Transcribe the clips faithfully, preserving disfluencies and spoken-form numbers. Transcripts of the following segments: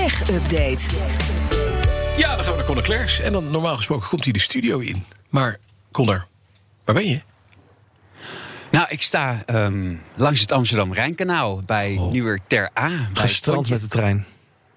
Tech-update. Ja, dan gaan we naar Conor Klerks. En dan normaal gesproken komt hij de studio in. Maar Conor, waar ben je? Nou, ik sta um, langs het Amsterdam-Rijnkanaal bij oh. Nieuwer Ter A. Gestrand met de trein.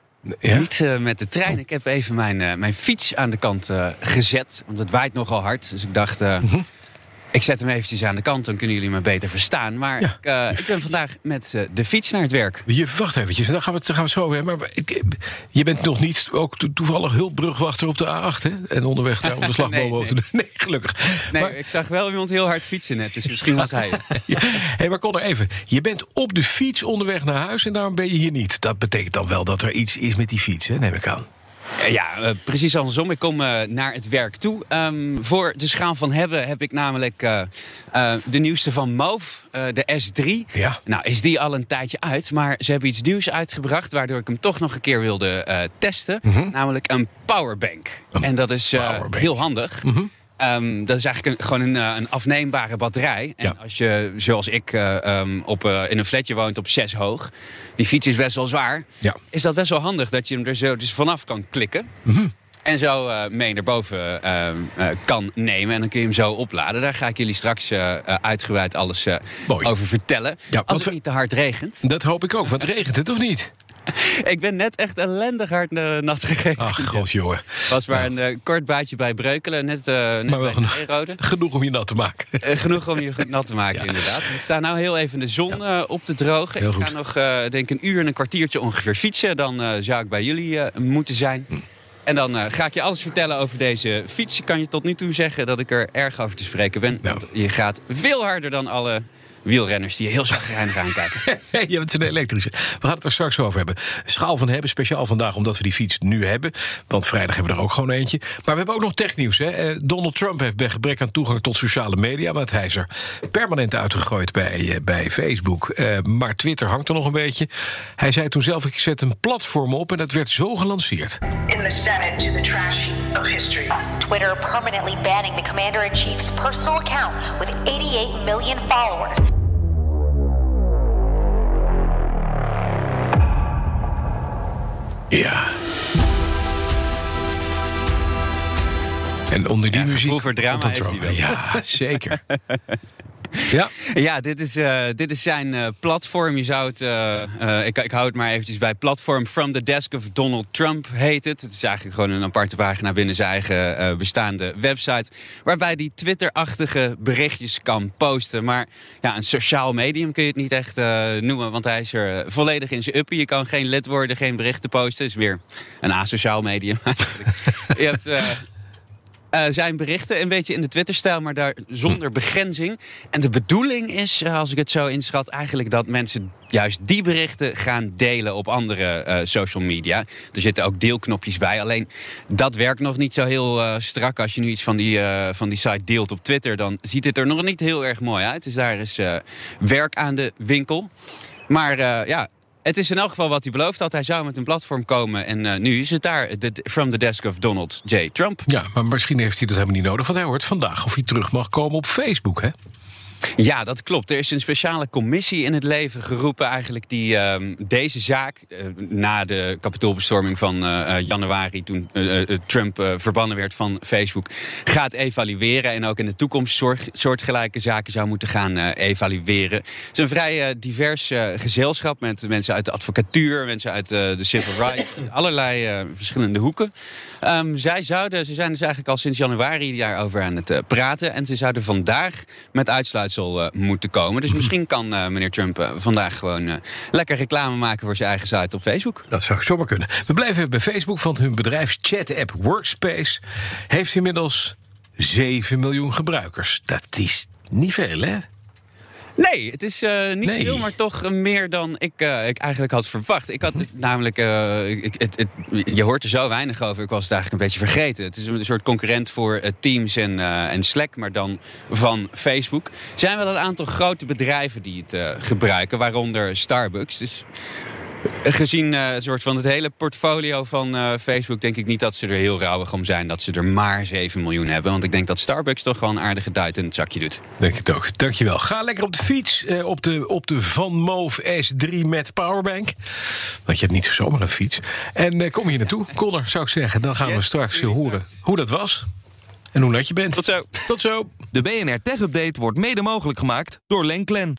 Ja? Niet uh, met de trein. Oh. Ik heb even mijn, uh, mijn fiets aan de kant uh, gezet. Want het waait nogal hard. Dus ik dacht, uh, mm-hmm. ik zet hem eventjes aan de kant. Dan kunnen jullie me beter verstaan. Maar ja, ik, uh, ik ben vandaag met uh, de fiets naar het werk. Je, wacht eventjes, daar gaan we het, gaan we het zo over hebben. Maar ik, je bent nog niet ook to- toevallig hulpbrugwachter op de A acht, hè? En onderweg daar om de slagboom over te doen. Nee, gelukkig. Nee, maar, ik zag wel iemand heel hard fietsen net. Dus misschien was hij het. Ja. Hé, maar Conor, even. Je bent op de fiets onderweg naar huis en daarom ben je hier niet. Dat betekent dan wel dat er iets is met die fiets, hè? Neem ik aan. Ja, uh, precies andersom. Ik kom uh, naar het werk toe. Um, voor de schaal van hebben heb ik namelijk uh, uh, de nieuwste van Move, uh, de S drie. Ja. Nou, is die al een tijdje uit, maar ze hebben iets nieuws uitgebracht, waardoor ik hem toch nog een keer wilde uh, testen. Mm-hmm. Namelijk een powerbank. Een en dat is uh, heel handig. Mm-hmm. Um, dat is eigenlijk een, gewoon een, uh, een afneembare batterij. En ja. als je, zoals ik, uh, um, op, uh, in een flatje woont op zes hoog, die fiets is best wel zwaar, ja. is dat best wel handig dat je hem er zo dus vanaf kan klikken. Mm-hmm. En zo uh, mee naar boven uh, uh, kan nemen. En dan kun je hem zo opladen. Daar ga ik jullie straks uh, uh, uitgebreid alles uh, over vertellen. Ja, als het we... niet te hard regent. Dat hoop ik ook, want regent het of niet? Ik ben net echt ellendig hard uh, nat gegeven. Ach, god, jongen. Was maar een uh, kort baantje bij Breukelen. Net, uh, net maar wel genoeg, genoeg om je nat te maken. Uh, genoeg om je nat te maken, ja. Inderdaad. Ik sta nou heel even de zon uh, op te drogen. Heel ik goed. ga nog, uh, denk een uur en een kwartiertje ongeveer fietsen. Dan uh, zou ik bij jullie uh, moeten zijn. Hm. En dan uh, ga ik je alles vertellen over deze fiets. Ik kan je tot nu toe zeggen dat ik er erg over te spreken ben. Nou. Want je gaat veel harder dan alle wielrenners die je heel zagrijnig aankijken. Ja, het is een elektrische. We gaan het er straks over hebben. Schaal van hebben, speciaal vandaag omdat we die fiets nu hebben. Want vrijdag hebben we er ook gewoon eentje. Maar we hebben ook nog technieuws. Hè? Donald Trump heeft bij gebrek aan toegang tot sociale media, want hij is er permanent uitgegooid bij, bij Facebook. Uh, maar Twitter hangt er nog een beetje. Hij zei toen zelf, ik zet een platform op en dat werd zo gelanceerd. In the Senate to the trash heap of history. Twitter permanently banning the commander-in-chief's personal account with eighty-eight million followers. Ja. En onder die ja, muziek... Hoeveel drama heeft hij wel. Ja, zeker. Ja, ja dit, is, uh, dit is zijn uh, platform. Je zou het, uh, uh, ik, ik hou het maar eventjes bij platform From the Desk of Donald Trump heet het. Het is eigenlijk gewoon een aparte pagina binnen zijn eigen uh, bestaande website, waarbij hij Twitter-achtige berichtjes kan posten. Maar ja, een sociaal medium kun je het niet echt uh, noemen, want hij is er uh, volledig in zijn uppie. Je kan geen lid worden, geen berichten posten. Het is weer een asociaal medium eigenlijk. Je hebt... Uh, Uh, zijn berichten een beetje in de Twitter-stijl, maar daar zonder begrenzing. En de bedoeling is, uh, als ik het zo inschat, eigenlijk dat mensen juist die berichten gaan delen op andere uh, social media. Er zitten ook deelknopjes bij. Alleen dat werkt nog niet zo heel uh, strak. Als je nu iets van die, uh, van die site deelt op Twitter, dan ziet het er nog niet heel erg mooi uit. Dus daar is uh, werk aan de winkel. Maar uh, ja... Het is in elk geval wat hij beloofd had. Hij zou met een platform komen en uh, nu is het daar. De, from the desk of Donald J. Trump. Ja, maar misschien heeft hij dat helemaal niet nodig. Want hij hoort vandaag of hij terug mag komen op Facebook, hè? Ja, dat klopt. Er is een speciale commissie in het leven geroepen eigenlijk die uh, deze zaak, uh, na de kapitoolbestorming van uh, januari, toen uh, uh, Trump uh, verbannen werd van Facebook, gaat evalueren en ook in de toekomst soort, soortgelijke zaken zou moeten gaan uh, evalueren. Het is een vrij uh, divers uh, gezelschap met mensen uit de advocatuur, mensen uit uh, de civil rights, allerlei uh, verschillende hoeken. Um, zij zouden, ze zijn dus eigenlijk al sinds januari daarover aan het uh, praten en ze zouden vandaag met uitsluiting Uh, moeten komen. Dus misschien kan uh, meneer Trump uh, vandaag gewoon uh, lekker reclame maken voor zijn eigen site op Facebook. Dat zou zomaar kunnen. We blijven even bij Facebook, want hun bedrijfschat-app Workspace heeft inmiddels zeven miljoen gebruikers. Dat is niet veel, hè? Nee, het is uh, niet nee. veel, maar toch uh, meer dan ik, uh, ik eigenlijk had verwacht. Ik had hm. namelijk, uh, ik, het, het, je hoort er zo weinig over, ik was het eigenlijk een beetje vergeten. Het is een soort concurrent voor uh, Teams en, uh, en Slack, maar dan van Facebook. Er zijn wel een aantal grote bedrijven die het uh, gebruiken, waaronder Starbucks. Dus Gezien uh, soort van het hele portfolio van uh, Facebook... denk ik niet dat ze er heel rauwig om zijn... dat ze er maar zeven miljoen hebben. Want ik denk dat Starbucks toch wel een aardige duit in het zakje doet. Denk ik het ook. Dankjewel. Ga lekker op de fiets. Uh, op, de, op de Van Moof S drie met powerbank. Want je hebt niet zomaar een fiets. En uh, kom hier naartoe, Connor, zou ik zeggen. Dan gaan yes, we straks uh, horen hoe dat was. En hoe nat je bent. Tot zo. Tot zo. De B N R Tech Update wordt mede mogelijk gemaakt door Lenklen.